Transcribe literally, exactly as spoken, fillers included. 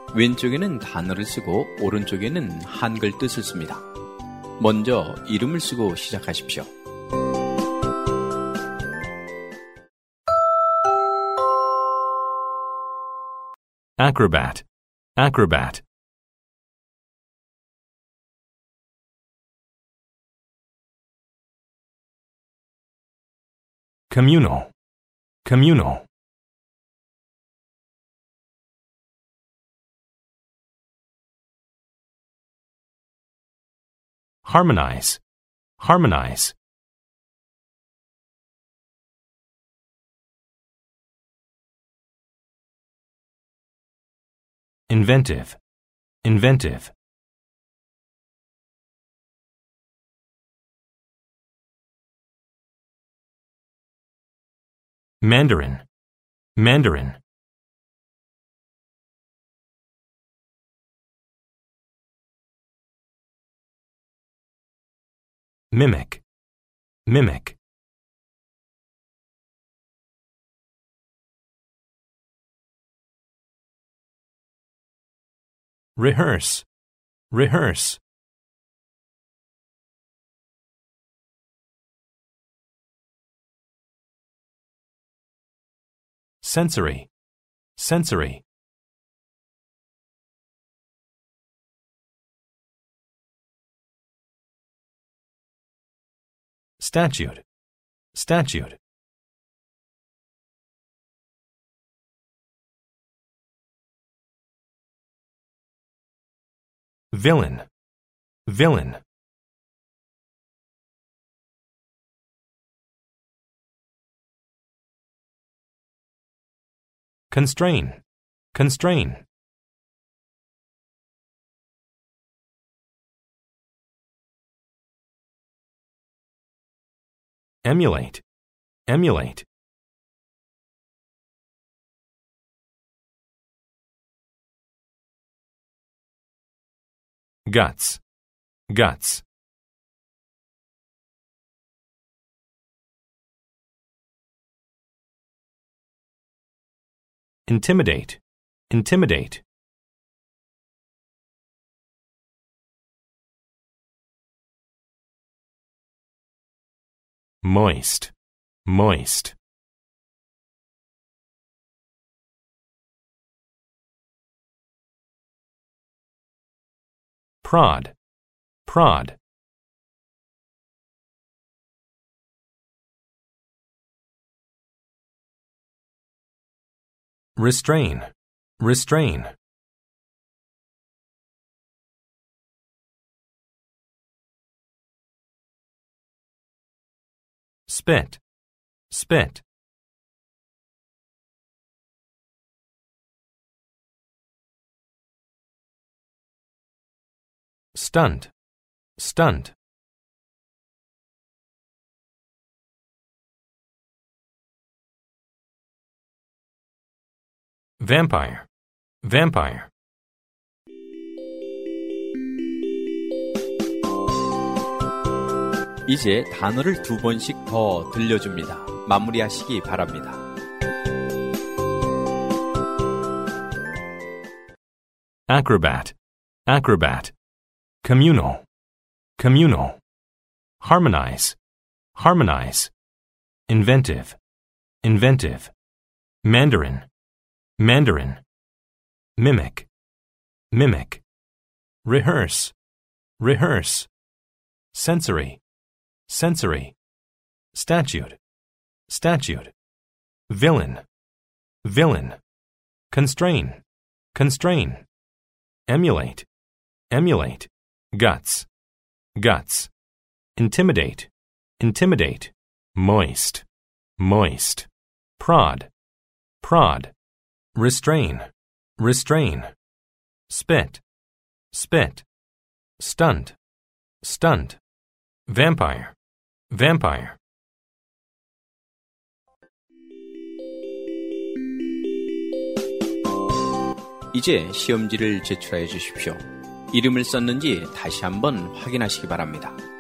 왼쪽에는 단어를 쓰고 오른쪽에는 한글 뜻을 씁니다. 먼저 이름을 쓰고 시작하십시오. acrobat, acrobat. communal, communal. harmonize, harmonize. inventive, inventive. Mandarin, Mandarin. Mimic, mimic. Rehearse, rehearse. Sensory, sensory. Statute, statute. Villain, villain. Constrain, constrain. Emulate, emulate. Guts, guts. Intimidate, intimidate. Moist, moist. Prod, prod. Restrain, restrain. Spit, spit. Stunt, stunt. Vampire, vampire. 이제 단어를 두 번씩 더 들려줍니다. 마무리하시기 바랍니다. Acrobat, acrobat. Communal, communal. Harmonize, harmonize. Inventive, inventive. Mandarin, Mandarin. Mimic, mimic. Rehearse, rehearse. Sensory, sensory. Statute, statute. Villain, villain. Constrain, constrain. Emulate, emulate. Guts, guts. Intimidate, intimidate. Moist, moist. Prod, prod. Restrain, restrain. Spit, spit. Stunt, stunt. Vampire, vampire. 이제 시험지를 제출하여 주십시오. 이름을 썼는지 다시 한번 확인하시기 바랍니다.